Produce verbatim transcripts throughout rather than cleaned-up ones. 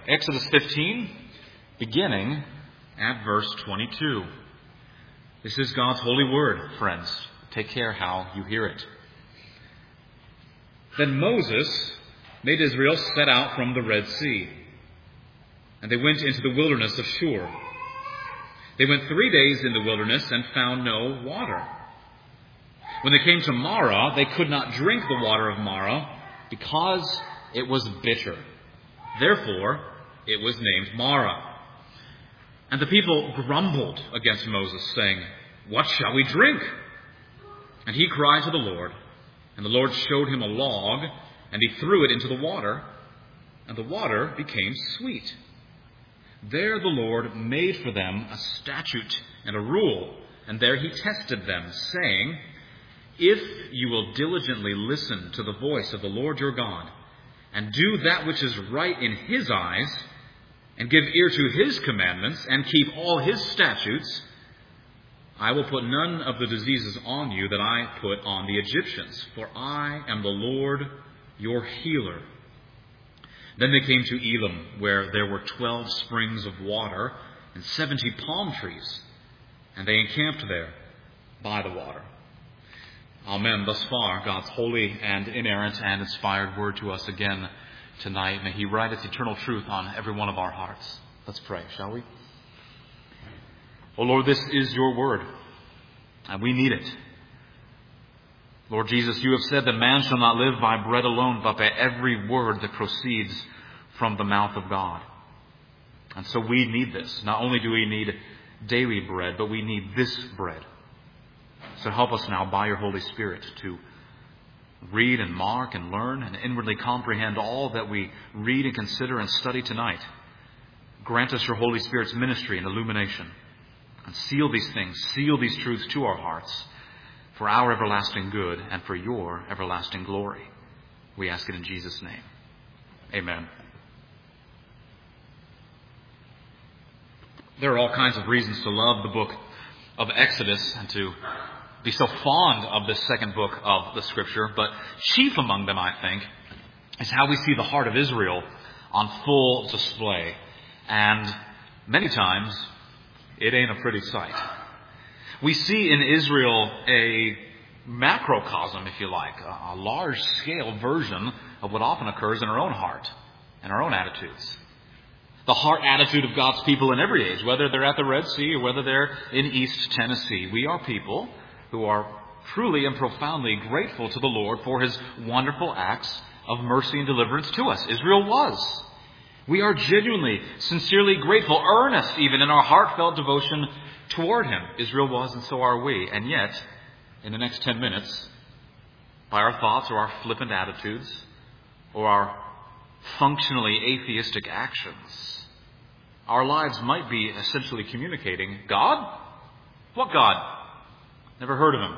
Exodus fifteen, beginning at verse twenty-two. This is God's holy word, friends. Take care how you hear it. Then Moses made Israel set out from the Red Sea, and they went into the wilderness of Shur. They went three days in the wilderness and found no water. When they came to Marah, they could not drink the water of Marah because it was bitter. Therefore, it was named Marah. And the people grumbled against Moses, saying, "What shall we drink?" And he cried to the Lord, and the Lord showed him a log, and he threw it into the water, and the water became sweet. There the Lord made for them a statute and a rule, and there he tested them, saying, "If you will diligently listen to the voice of the Lord your God, and do that which is right in his eyes, and give ear to his commandments, and keep all his statutes, I will put none of the diseases on you that I put on the Egyptians, for I am the Lord your healer." Then they came to Elim, where there were twelve springs of water and seventy palm trees, and they encamped there by the water. Amen. Thus far, God's holy and inerrant and inspired word to us again tonight. May he write its eternal truth on every one of our hearts. Let's pray, shall we? Oh Lord, this is your word, and we need it. Lord Jesus, you have said that man shall not live by bread alone, but by every word that proceeds from the mouth of God. And so we need this. Not only do we need daily bread, but we need this bread. So help us now by your Holy Spirit to read and mark and learn and inwardly comprehend all that we read and consider and study tonight. Grant us your Holy Spirit's ministry and illumination. And seal these things, seal these truths to our hearts for our everlasting good and for your everlasting glory. We ask it in Jesus' name. Amen. There are all kinds of reasons to love the book of Exodus and to be so fond of this second book of the Scripture, but chief among them, I think, is how we see the heart of Israel on full display. And many times, it ain't a pretty sight. We see in Israel a macrocosm, if you like, a large-scale version of what often occurs in our own heart and our own attitudes. The heart attitude of God's people in every age, whether they're at the Red Sea or whether they're in East Tennessee. We are people who are truly and profoundly grateful to the Lord for his wonderful acts of mercy and deliverance to us. Israel was. We are genuinely, sincerely grateful, earnest even in our heartfelt devotion toward him. Israel was, and so are we. And yet, in the next ten minutes, by our thoughts or our flippant attitudes or our functionally atheistic actions, our lives might be essentially communicating, God? What God? Never heard of him.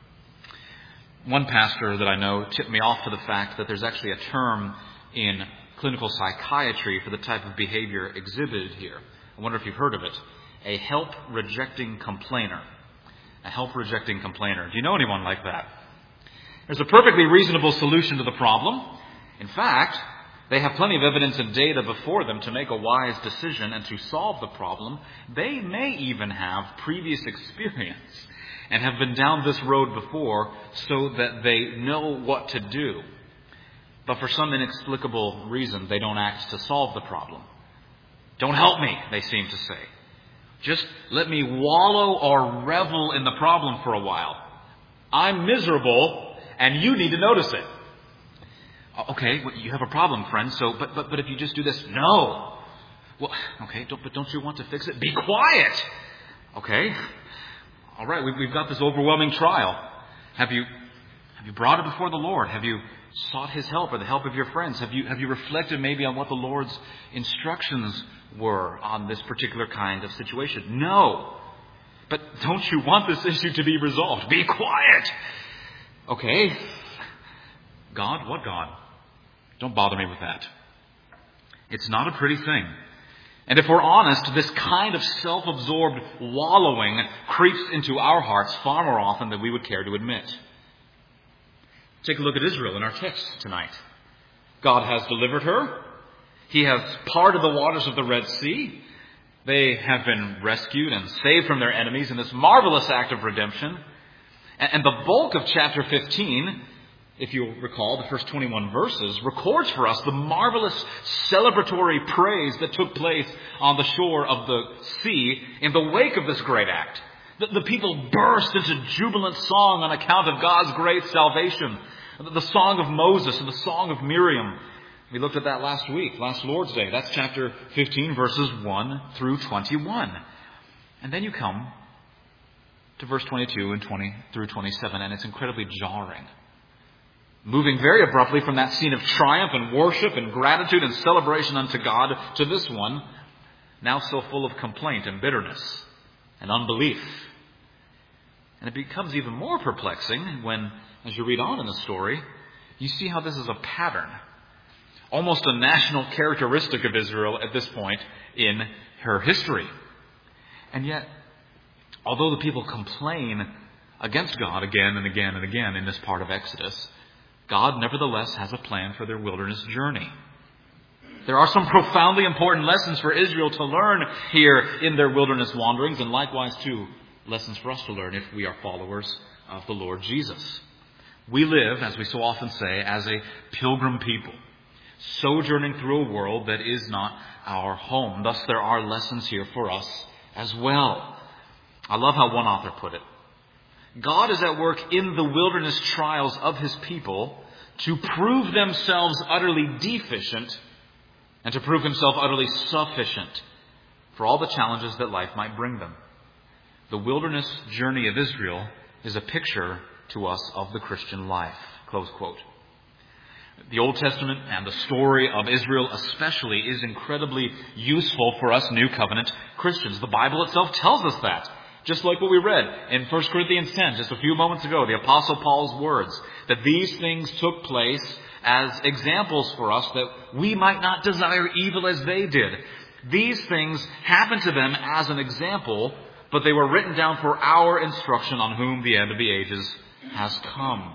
One pastor that I know tipped me off to the fact that there's actually a term in clinical psychiatry for the type of behavior exhibited here. I wonder if you've heard of it. A help-rejecting complainer. A help-rejecting complainer. Do you know anyone like that? There's a perfectly reasonable solution to the problem. In fact, they have plenty of evidence and data before them to make a wise decision and to solve the problem. They may even have previous experience and have been down this road before so that they know what to do. But for some inexplicable reason, they don't act to solve the problem. Don't help me, they seem to say. Just let me wallow or revel in the problem for a while. I'm miserable, and you need to notice it. Okay, well, you have a problem, friend, so, but, but, but if you just do this, no. Well, okay, don't, but don't you want to fix it? Be quiet. Okay. All right, we've, we've got this overwhelming trial. Have you, have you brought it before the Lord? Have you sought his help or the help of your friends? Have you, have you reflected maybe on what the Lord's instructions were on this particular kind of situation? No. But don't you want this issue to be resolved? Be quiet. Okay. God, what God? Don't bother me with that. It's not a pretty thing. And if we're honest, this kind of self-absorbed wallowing creeps into our hearts far more often than we would care to admit. Take a look at Israel in our text tonight. God has delivered her. He has parted the waters of the Red Sea. They have been rescued and saved from their enemies in this marvelous act of redemption. And the bulk of chapter fifteen, if you'll recall, the first twenty-one verses, records for us the marvelous celebratory praise that took place on the shore of the sea in the wake of this great act. The, the people burst into jubilant song on account of God's great salvation. The song of Moses and the song of Miriam. We looked at that last week, last Lord's Day. That's chapter fifteen, verses one through twenty-one. And then you come to verse twenty-two and twenty through twenty-seven, and it's incredibly jarring. Moving very abruptly from that scene of triumph and worship and gratitude and celebration unto God to this one, now so full of complaint and bitterness and unbelief. And it becomes even more perplexing when, as you read on in the story, you see how this is a pattern. Almost a national characteristic of Israel at this point in her history. And yet, although the people complain against God again and again and again in this part of Exodus, God nevertheless has a plan for their wilderness journey. There are some profoundly important lessons for Israel to learn here in their wilderness wanderings, and likewise, too, lessons for us to learn if we are followers of the Lord Jesus. We live, as we so often say, as a pilgrim people, sojourning through a world that is not our home. Thus, there are lessons here for us as well. I love how one author put it. God is at work in the wilderness trials of his people to prove themselves utterly deficient and to prove himself utterly sufficient for all the challenges that life might bring them. The wilderness journey of Israel is a picture to us of the Christian life. Close quote. The Old Testament and the story of Israel especially is incredibly useful for us New Covenant Christians. The Bible itself tells us that. Just like what we read in First Corinthians ten, just a few moments ago, the Apostle Paul's words, that these things took place as examples for us that we might not desire evil as they did. These things happened to them as an example, but they were written down for our instruction on whom the end of the ages has come.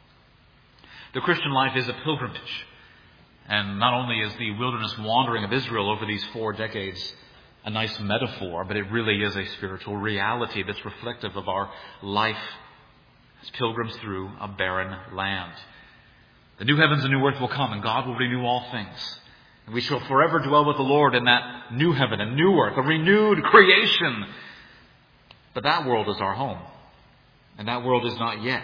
The Christian life is a pilgrimage. And not only is the wilderness wandering of Israel over these four decades a nice metaphor, but it really is a spiritual reality that's reflective of our life as pilgrims through a barren land. The new heavens and new earth will come, and God will renew all things. And we shall forever dwell with the Lord in that new heaven and new earth, a renewed creation. But that world is our home, and that world is not yet.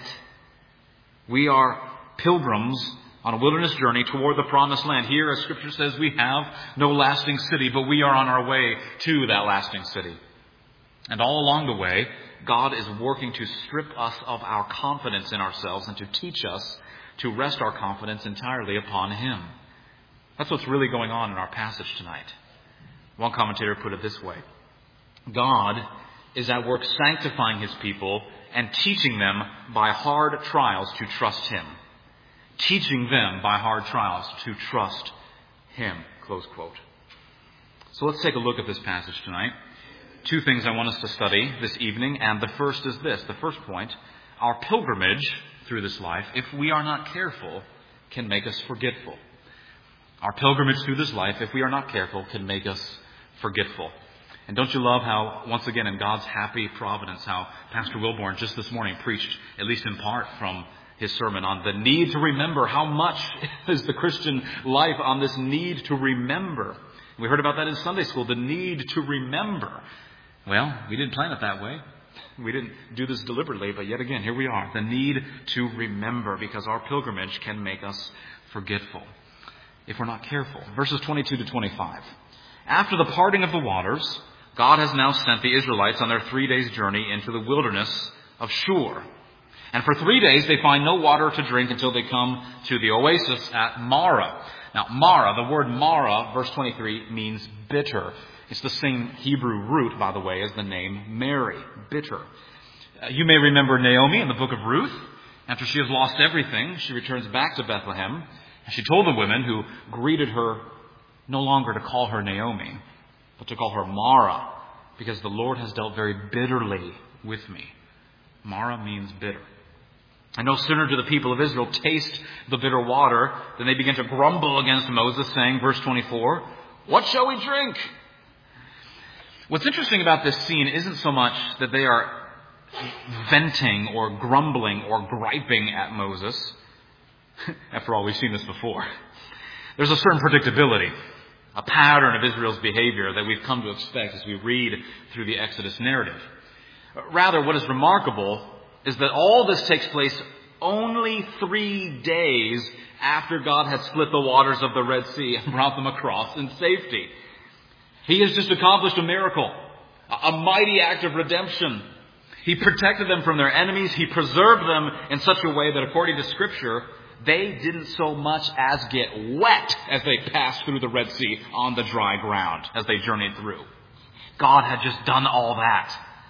We are pilgrims on a wilderness journey toward the promised land. Here, as Scripture says, we have no lasting city, but we are on our way to that lasting city. And all along the way, God is working to strip us of our confidence in ourselves and to teach us to rest our confidence entirely upon Him. That's what's really going on in our passage tonight. One commentator put it this way. God is at work sanctifying His people and teaching them by hard trials to trust Him. Teaching them by hard trials to trust Him. Close quote. So let's take a look at this passage tonight. Two things I want us to study this evening, and the first is this. The first point, our pilgrimage through this life, if we are not careful, can make us forgetful. Our pilgrimage through this life, if we are not careful, can make us forgetful. And don't you love how, once again, in God's happy providence, how Pastor Wilborn just this morning preached, at least in part, from his sermon on the need to remember. How much is the Christian life on this need to remember? We heard about that in Sunday school, the need to remember. Well, we didn't plan it that way. We didn't do this deliberately, but yet again, here we are. The need to remember, because our pilgrimage can make us forgetful if we're not careful. Verses twenty-two to twenty-five. After the parting of the waters, God has now sent the Israelites on their three days' journey into the wilderness of Shur. And for three days they find no water to drink until they come to the oasis at Marah. Now, Marah, the word Marah, verse twenty-three, means bitter. It's the same Hebrew root, by the way, as the name Mary, bitter. Uh, you may remember Naomi in the book of Ruth. After she has lost everything, she returns back to Bethlehem. And she told the women who greeted her no longer to call her Naomi, but to call her Marah, because the Lord has dealt very bitterly with me. Marah means bitter. And no sooner do the people of Israel taste the bitter water than they begin to grumble against Moses, saying, verse twenty-four, "What shall we drink?" What's interesting about this scene isn't so much that they are venting or grumbling or griping at Moses. After all, we've seen this before. There's a certain predictability, a pattern of Israel's behavior that we've come to expect as we read through the Exodus narrative. Rather, what is remarkable is that all this takes place only three days after God had split the waters of the Red Sea and brought them across in safety. He has just accomplished a miracle, a mighty act of redemption. He protected them from their enemies. He preserved them in such a way that, according to Scripture, they didn't so much as get wet as they passed through the Red Sea on the dry ground as they journeyed through. God had just done all that.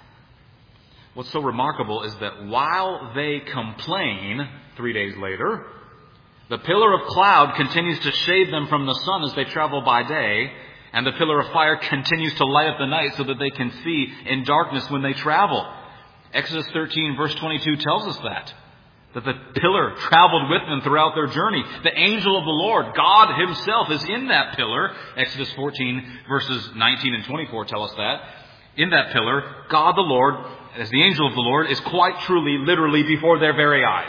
What's so remarkable is that while they complain three days later, the pillar of cloud continues to shade them from the sun as they travel by day, and the pillar of fire continues to light up the night so that they can see in darkness when they travel. Exodus thirteen verse twenty-two tells us that. That the pillar traveled with them throughout their journey. The angel of the Lord, God Himself, is in that pillar. Exodus fourteen verses nineteen and twenty-four tell us that. In that pillar, God the Lord, as the angel of the Lord, is quite truly, literally before their very eyes.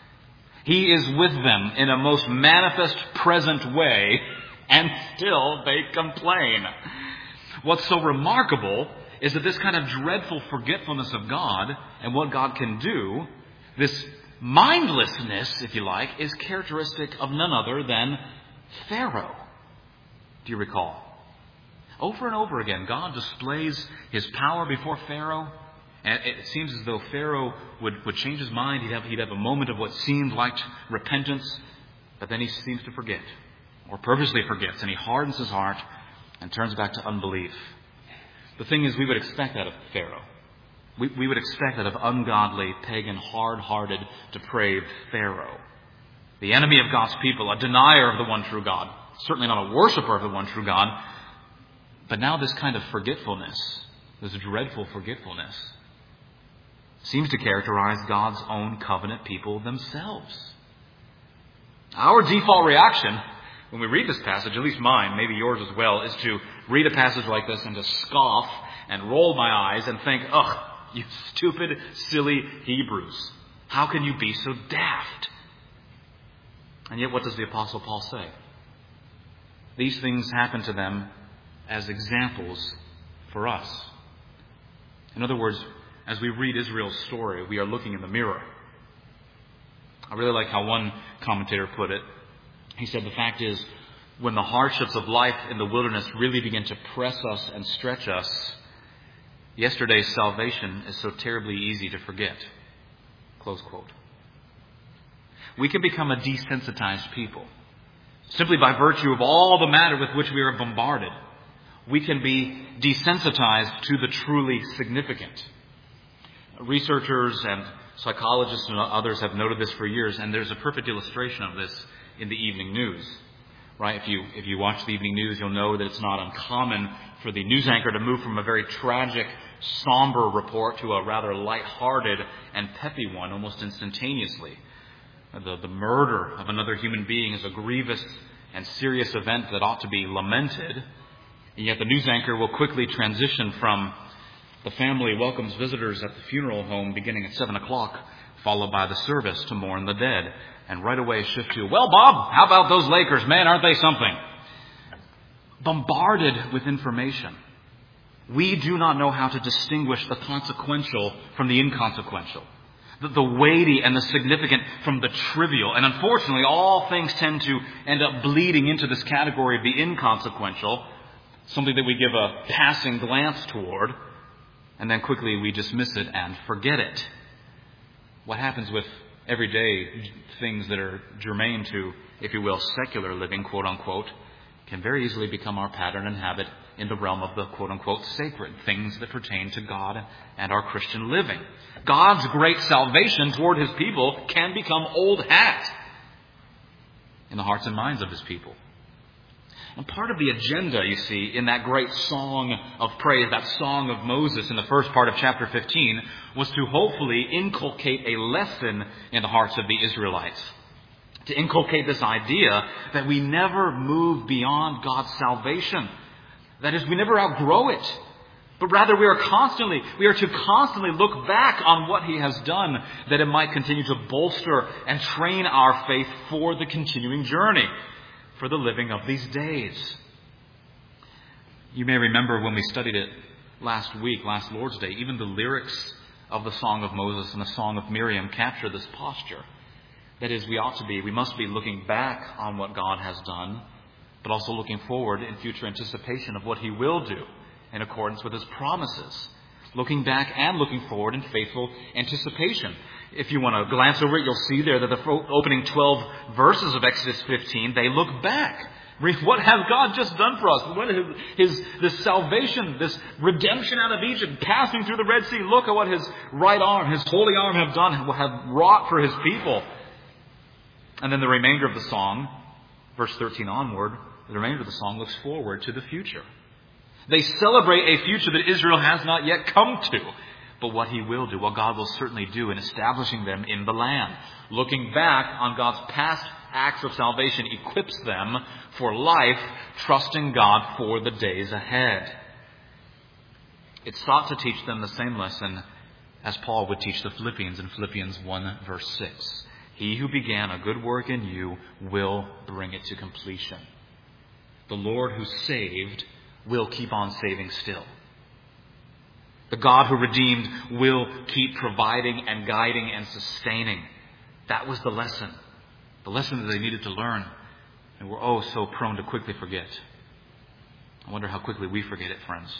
He is with them in a most manifest, present way, and still they complain. What's so remarkable is that this kind of dreadful forgetfulness of God and what God can do, this mindlessness, if you like, is characteristic of none other than Pharaoh. Do you recall? Over and over again, God displays His power before Pharaoh. And it seems as though Pharaoh would, would change his mind. He'd have, he'd have a moment of what seemed like repentance. But then he seems to forget. Or purposely forgets. And he hardens his heart and turns back to unbelief. The thing is, we would expect that of Pharaoh. We, we would expect that of ungodly, pagan, hard-hearted, depraved Pharaoh. The enemy of God's people, a denier of the one true God. Certainly not a worshiper of the one true God. But now this kind of forgetfulness, this dreadful forgetfulness, seems to characterize God's own covenant people themselves. Our default reaction when we read this passage, at least mine, maybe yours as well, is to read a passage like this and to scoff and roll my eyes and think, ugh, you stupid, silly Hebrews. How can you be so daft? And yet what does the Apostle Paul say? These things happen to them as examples for us. In other words, as we read Israel's story, we are looking in the mirror. I really like how one commentator put it. He said, the fact is, when the hardships of life in the wilderness really begin to press us and stretch us, yesterday's salvation is so terribly easy to forget. Close quote. We can become a desensitized people simply by virtue of all the matter with which we are bombarded. We can be desensitized to the truly significant. Researchers and psychologists and others have noted this for years, and there's a perfect illustration of this in the evening news. Right? If you if you watch the evening news, you'll know that it's not uncommon for the news anchor to move from a very tragic, somber report to a rather lighthearted and peppy one almost instantaneously. The, the murder of another human being is a grievous and serious event that ought to be lamented. And yet the news anchor will quickly transition from the family welcomes visitors at the funeral home beginning at seven o'clock, followed by the service to mourn the dead. And right away shift to, well, Bob, how about those Lakers? Man, aren't they something? Bombarded with information. We do not know how to distinguish the consequential from the inconsequential. The, the weighty and the significant from the trivial. And unfortunately, all things tend to end up bleeding into this category of the inconsequential. Something that we give a passing glance toward. And then quickly we dismiss it and forget it. What happens with everyday things that are germane to, if you will, secular living, quote unquote, can very easily become our pattern and habit in the realm of the quote unquote sacred things that pertain to God and our Christian living. God's great salvation toward His people can become old hat in the hearts and minds of His people. And part of the agenda, you see, in that great song of praise, that song of Moses in the first part of chapter fifteen, was to hopefully inculcate a lesson in the hearts of the Israelites. To inculcate this idea that we never move beyond God's salvation. That is, we never outgrow it. But rather we are constantly, we are to constantly look back on what He has done, that it might continue to bolster and train our faith for the continuing journey, for the living of these days. You may remember when we studied it last week, last Lord's Day, even the lyrics of the Song of Moses and the Song of Miriam capture this posture. That is, we ought to be, we must be looking back on what God has done, but also looking forward in future anticipation of what He will do in accordance with His promises. Looking back and looking forward in faithful anticipation. If you want to glance over it, you'll see there that the opening twelve verses of Exodus fifteen, they look back. What has God just done for us? What is his, this salvation, this redemption out of Egypt, passing through the Red Sea. Look at what His right arm, His holy arm have done, have wrought for His people. And then the remainder of the song, verse thirteen onward, the remainder of the song looks forward to the future. They celebrate a future that Israel has not yet come to. But what He will do, what God will certainly do in establishing them in the land. Looking back on God's past acts of salvation equips them for life, trusting God for the days ahead. It sought to teach them the same lesson as Paul would teach the Philippians in Philippians one verse six. He who began a good work in you will bring it to completion. The Lord who saved will keep on saving still. The God who redeemed will keep providing and guiding and sustaining. That was the lesson. The lesson that they needed to learn. And we're oh so prone to quickly forget. I wonder how quickly we forget it, friends.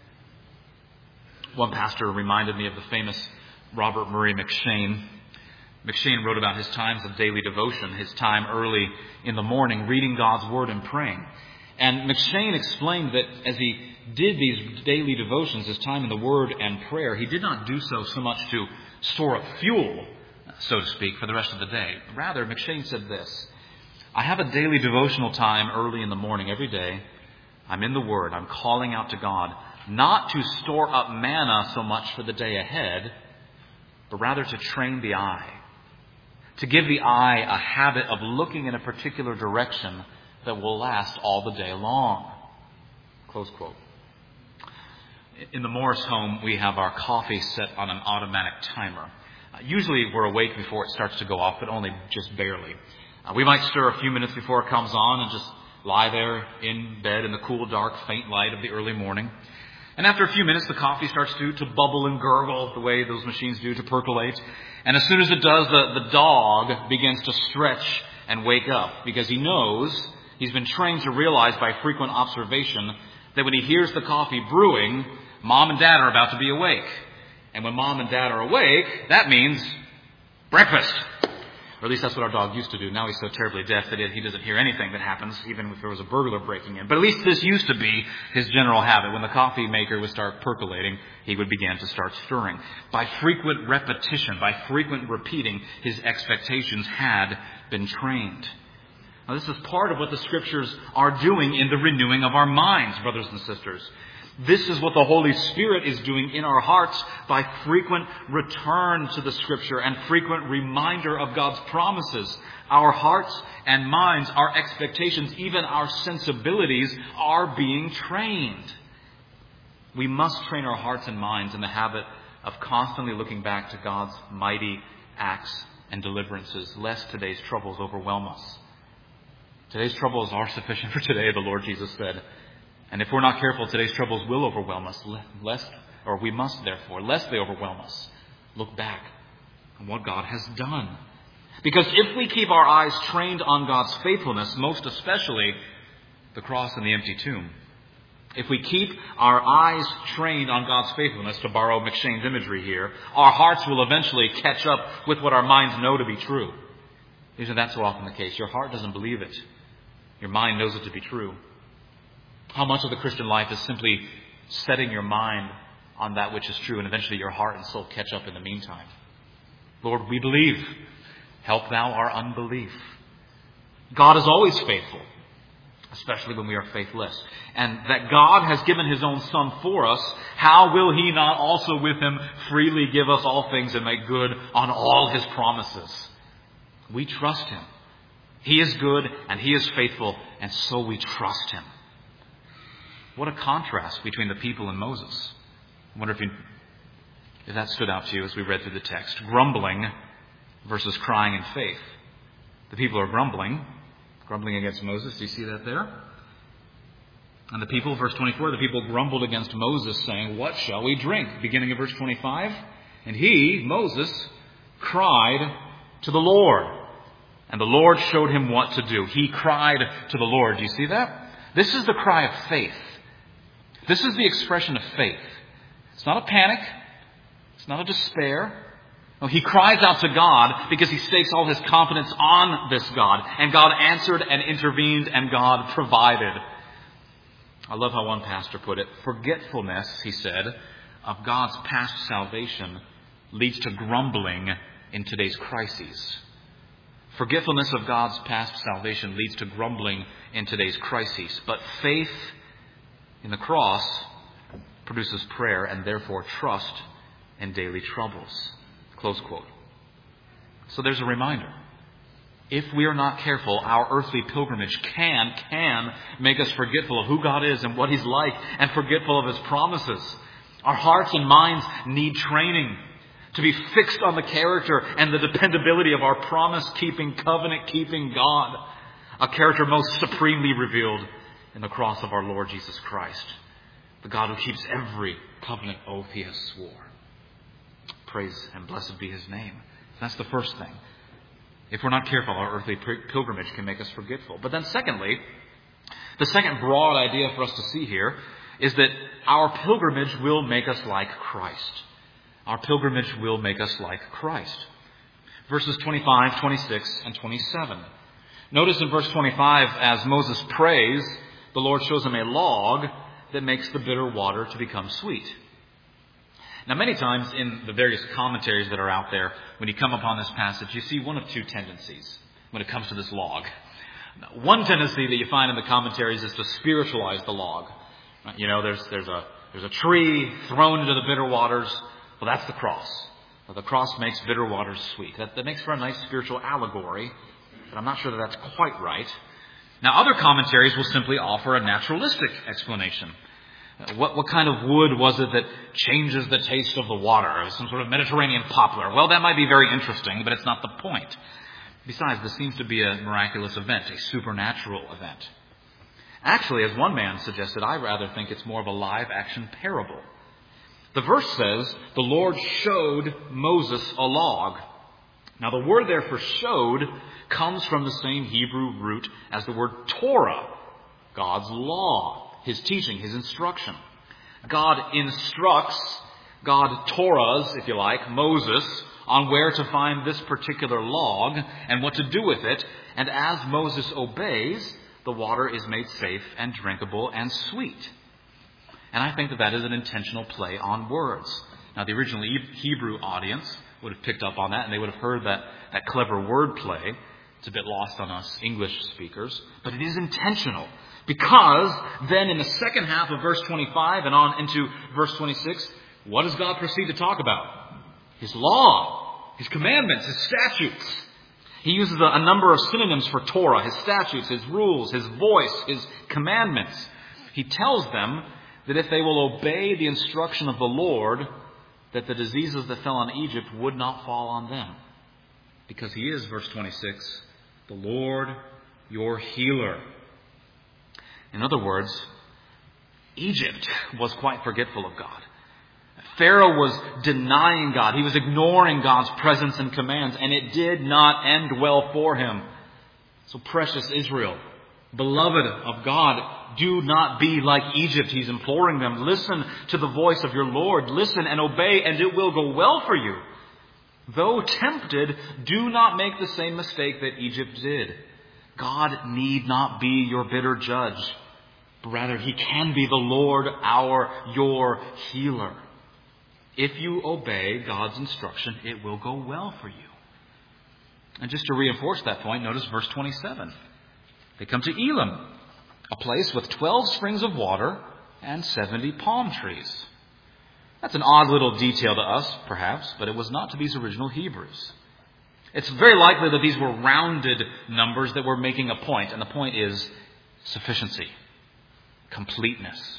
One pastor reminded me of the famous Robert Murray M'Cheyne. M'Cheyne wrote about his times of daily devotion, his time early in the morning reading God's Word and praying. And M'Cheyne explained that as he did these daily devotions, his time in the Word and prayer, he did not do so so much to store up fuel, so to speak, for the rest of the day. Rather, M'Cheyne said this: I have a daily devotional time early in the morning every day. I'm in the Word. I'm calling out to God, not to store up manna so much for the day ahead, but rather to train the eye, to give the eye a habit of looking in a particular direction that will last all the day long. Close quote. In the Morris home, we have our coffee set on an automatic timer. Uh, usually we're awake before it starts to go off, but only just barely. Uh, we might stir a few minutes before it comes on and just lie there in bed in the cool, dark, faint light of the early morning. And after a few minutes, the coffee starts to, to bubble and gurgle the way those machines do, to percolate. And as soon as it does, the, the dog begins to stretch and wake up, because he knows, he's been trained to realize by frequent observation that when he hears the coffee brewing, Mom and Dad are about to be awake. And when Mom and Dad are awake, that means breakfast. Or at least that's what our dog used to do. Now he's so terribly deaf that he doesn't hear anything that happens, even if there was a burglar breaking in. But at least this used to be his general habit. When the coffee maker would start percolating, he would begin to start stirring. By frequent repetition, by frequent repeating, his expectations had been trained. Now, this is part of what the Scriptures are doing in the renewing of our minds, brothers and sisters. This is what the Holy Spirit is doing in our hearts by frequent return to the Scripture and frequent reminder of God's promises. Our hearts and minds, our expectations, even our sensibilities are being trained. We must train our hearts and minds in the habit of constantly looking back to God's mighty acts and deliverances, lest today's troubles overwhelm us. Today's troubles are sufficient for today, the Lord Jesus said. And if we're not careful, today's troubles will overwhelm us, lest, or we must therefore, lest they overwhelm us, look back on what God has done. Because if we keep our eyes trained on God's faithfulness, most especially the cross and the empty tomb, if we keep our eyes trained on God's faithfulness, to borrow M'Cheyne's imagery here, our hearts will eventually catch up with what our minds know to be true. Isn't that so often the case? Your heart doesn't believe it. Your mind knows it to be true. How much of the Christian life is simply setting your mind on that which is true, and eventually your heart and soul catch up in the meantime. Lord, we believe. Help thou our unbelief. God is always faithful. especially when we are faithless. And that God has given His own Son for us, how will He not also with Him freely give us all things and make good on all His promises? We trust Him. He is good and He is faithful, and so we trust Him. What a contrast between the people and Moses. I wonder if, you, if that stood out to you as we read through the text. Grumbling versus crying in faith. The people are grumbling, grumbling against Moses. Do you see that there? And the people, verse twenty-four, the people grumbled against Moses, saying, "What shall we drink?" Beginning of verse twenty-five. And he, Moses, cried to the Lord. And the Lord showed him what to do. He cried to the Lord. Do you see that? This is the cry of faith. This is the expression of faith. It's not a panic. It's not a despair. No, he cries out to God because he stakes all his confidence on this God. And God answered and intervened and God provided. I love how one pastor put it. Forgetfulness, he said, of God's past salvation leads to grumbling in today's crises. Forgetfulness of God's past salvation leads to grumbling in today's crises. But faith in the cross produces prayer and therefore trust in daily troubles. Close quote. So there's a reminder. If we are not careful, our earthly pilgrimage can, can make us forgetful of who God is and what He's like, and forgetful of His promises. Our hearts and minds need training to be fixed on the character and the dependability of our promise-keeping, covenant-keeping God. A character most supremely revealed in the cross of our Lord Jesus Christ. The God who keeps every covenant oath He has swore. Praise and blessed be His name. That's the first thing. If we're not careful, our earthly pilgrimage can make us forgetful. But then secondly, the second broad idea for us to see here is that our pilgrimage will make us like Christ. Our pilgrimage will make us like Christ. Verses twenty-five, twenty-six, and twenty-seven. Notice in verse twenty-five, as Moses prays, the Lord shows him a log that makes the bitter water to become sweet. Now, many times in the various commentaries that are out there, when you come upon this passage, you see one of two tendencies when it comes to this log. One tendency that you find in the commentaries is to spiritualize the log. You know, there's there's a there's a tree thrown into the bitter waters. Well, that's the cross. Well, the cross makes bitter waters sweet. That, that makes for a nice spiritual allegory, but I'm not sure that that's quite right. Now, other commentaries will simply offer a naturalistic explanation. What, what kind of wood was it that changes the taste of the water? Some sort of Mediterranean poplar. Well, that might be very interesting, but it's not the point. Besides, this seems to be a miraculous event, a supernatural event. Actually, as one man suggested, I rather think it's more of a live-action parable. The verse says, the Lord showed Moses a log. Now, the word there for showed comes from the same Hebrew root as the word Torah, God's law. His teaching, His instruction. God instructs, God Torahs, if you like, Moses on where to find this particular log and what to do with it. And as Moses obeys, the water is made safe and drinkable and sweet. And I think that that is an intentional play on words. Now, the original Hebrew audience would have picked up on that, and they would have heard that, that clever word play. It's a bit lost on us English speakers, but it is intentional. Because then in the second half of verse twenty-five and on into verse twenty-six, what does God proceed to talk about? His law, His commandments, His statutes. He uses a, a number of synonyms for Torah, His statutes, His rules, His voice, His commandments. He tells them that if they will obey the instruction of the Lord, that the diseases that fell on Egypt would not fall on them. Because He is, verse twenty-six, the Lord your healer. In other words, Egypt was quite forgetful of God. Pharaoh was denying God. He was ignoring God's presence and commands, and it did not end well for him. So precious Israel, beloved of God, do not be like Egypt, He's imploring them. Listen to the voice of your Lord. Listen and obey, and it will go well for you. Though tempted, do not make the same mistake that Egypt did. God need not be your bitter judge. But rather, He can be the Lord, our, your healer. If you obey God's instruction, it will go well for you. And just to reinforce that point, notice verse twenty-seven. They come to Elim. a place with twelve springs of water and seventy palm trees. That's an odd little detail to us, perhaps, but it was not to these original Hebrews. It's very likely that these were rounded numbers that were making a point, and the point is sufficiency, completeness.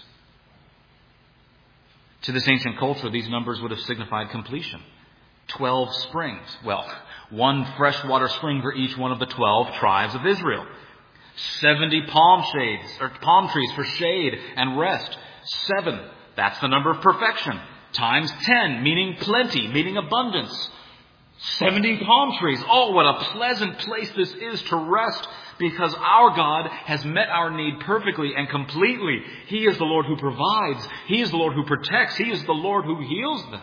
To this ancient culture, these numbers would have signified completion. Twelve springs. Well, one freshwater spring for each one of the twelve tribes of Israel. Seventy palm shades, or palm trees for shade and rest. Seven. That's the number of perfection. Times ten, meaning plenty, meaning abundance. Seventy palm trees. Oh, what a pleasant place this is to rest, because our God has met our need perfectly and completely. He is the Lord who provides. He is the Lord who protects. He is the Lord who heals them.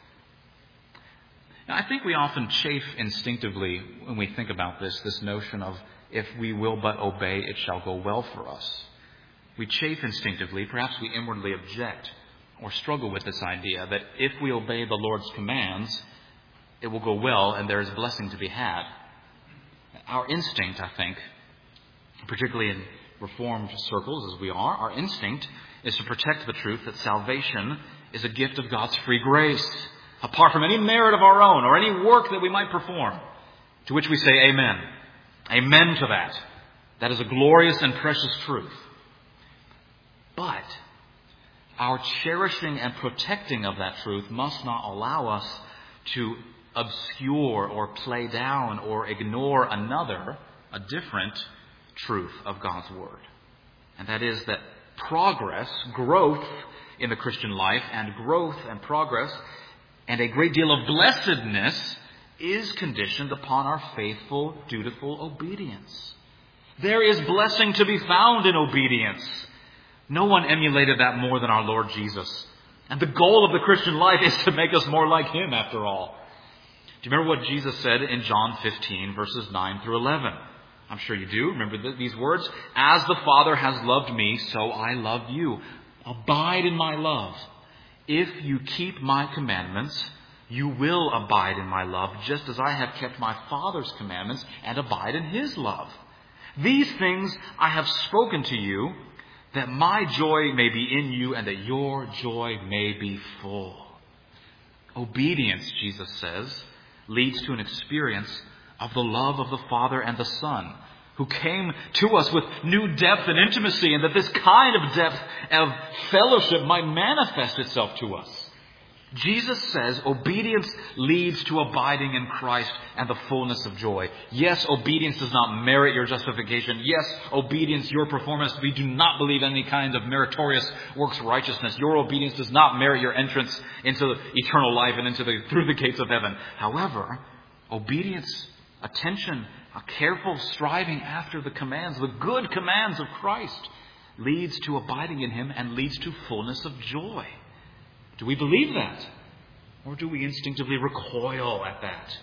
Now, I think we often chafe instinctively when we think about this, this notion of if we will but obey, it shall go well for us. We chafe instinctively, perhaps we inwardly object or struggle with this idea that if we obey the Lord's commands, it will go well and there is blessing to be had. Our instinct, I think, particularly in Reformed circles as we are, our instinct is to protect the truth that salvation is a gift of God's free grace, apart from any merit of our own or any work that we might perform, to which we say amen. Amen to that. That is a glorious and precious truth. But our cherishing and protecting of that truth must not allow us to obscure or play down or ignore another, a different truth of God's Word. And that is that progress, growth in the Christian life, and growth and progress and a great deal of blessedness is conditioned upon our faithful, dutiful obedience. There is blessing to be found in obedience. No one emulated that more than our Lord Jesus. And the goal of the Christian life is to make us more like Him, after all. Do you remember what Jesus said in John fifteen, verses nine through eleven? I'm sure you do. Remember these words? As the Father has loved me, so I love you. Abide in my love. If you keep my commandments, you will abide in my love, just as I have kept my Father's commandments and abide in His love. These things I have spoken to you, that my joy may be in you and that your joy may be full. Obedience, Jesus says, leads to an experience of the love of the Father and the Son, who came to us with new depth and intimacy, and that this kind of depth of fellowship might manifest itself to us. Jesus says obedience leads to abiding in Christ and the fullness of joy. Yes, obedience does not merit your justification. Yes, obedience, your performance. We do not believe any kind of meritorious works righteousness. Your obedience does not merit your entrance into eternal life and into the through the gates of heaven. However, obedience, attention, a careful striving after the commands, the good commands of Christ, leads to abiding in Him and leads to fullness of joy. Do we believe that? Or do we instinctively recoil at that?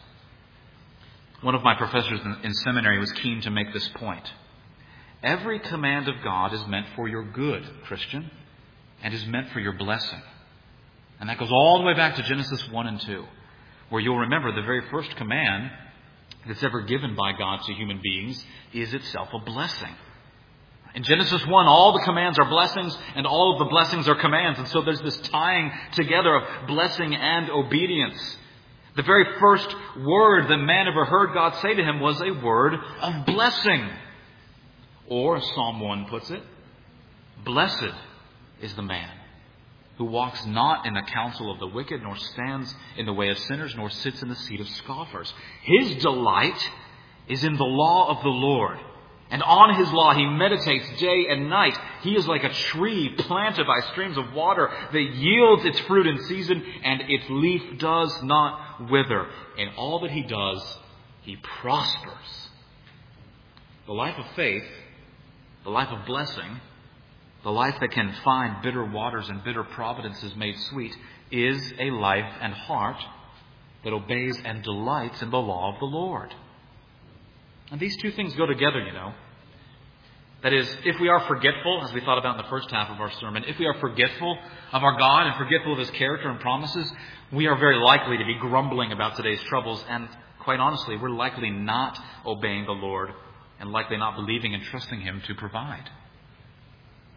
One of my professors in, in seminary was keen to make this point. Every command of God is meant for your good, Christian, and is meant for your blessing. And that goes all the way back to Genesis one and two, where you'll remember the very first command that's ever given by God to human beings is itself a blessing. In Genesis one, all the commands are blessings and all of the blessings are commands. And so there's this tying together of blessing and obedience. The very first word that man ever heard God say to him was a word of blessing. Or, as Psalm one puts it, blessed is the man who walks not in the counsel of the wicked, nor stands in the way of sinners, nor sits in the seat of scoffers. His delight is in the law of the Lord. And on His law He meditates day and night. He is like a tree planted by streams of water that yields its fruit in season, and its leaf does not wither. In all that He does, He prospers. The life of faith, the life of blessing, the life that can find bitter waters and bitter providences made sweet, is a life and heart that obeys and delights in the law of the Lord. And these two things go together, you know. That is, if we are forgetful, as we thought about in the first half of our sermon, if we are forgetful of our God and forgetful of His character and promises, we are very likely to be grumbling about today's troubles. And quite honestly, we're likely not obeying the Lord and likely not believing and trusting Him to provide.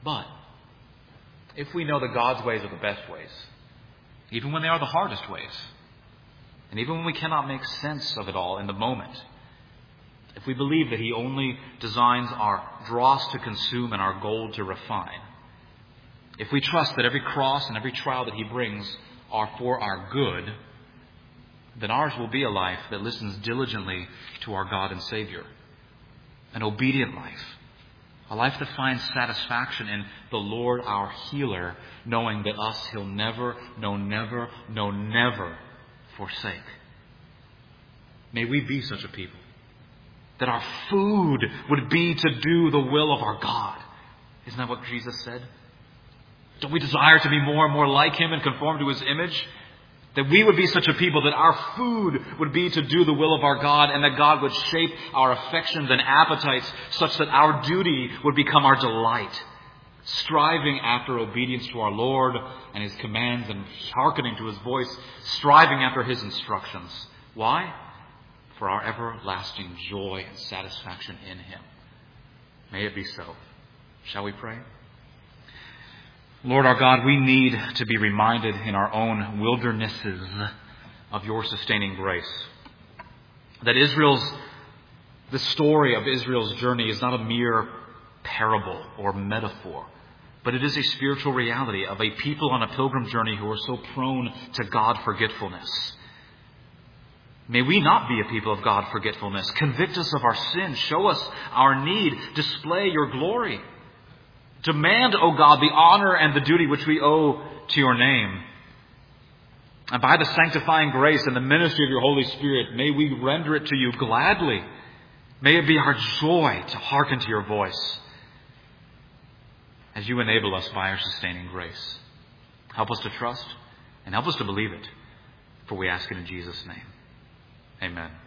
But if we know that God's ways are the best ways, even when they are the hardest ways, and even when we cannot make sense of it all in the moment, if we believe that He only designs our dross to consume and our gold to refine, if we trust that every cross and every trial that He brings are for our good, then ours will be a life that listens diligently to our God and Savior. An obedient life. A life that finds satisfaction in the Lord our healer, knowing that us He'll never, no never, no never forsake. May we be such a people. That our food would be to do the will of our God. Isn't that what Jesus said? Don't we desire to be more and more like Him and conform to His image? That we would be such a people that our food would be to do the will of our God, and that God would shape our affections and appetites such that our duty would become our delight. Striving after obedience to our Lord and His commands and hearkening to His voice, striving after His instructions. Why? For our everlasting joy and satisfaction in Him. May it be so. Shall we pray? Lord our God, we need to be reminded in our own wildernesses of Your sustaining grace. That Israel's, the story of Israel's journey is not a mere parable or metaphor, but it is a spiritual reality of a people on a pilgrim journey who are so prone to God forgetfulness. May we not be a people of God forgetfulness. Convict us of our sin. Show us our need. Display Your glory. Demand, O God, the honor and the duty which we owe to Your name. And by the sanctifying grace and the ministry of Your Holy Spirit, may we render it to You gladly. May it be our joy to hearken to Your voice as You enable us by Your sustaining grace. Help us to trust and help us to believe it, for we ask it in Jesus' name. Amen.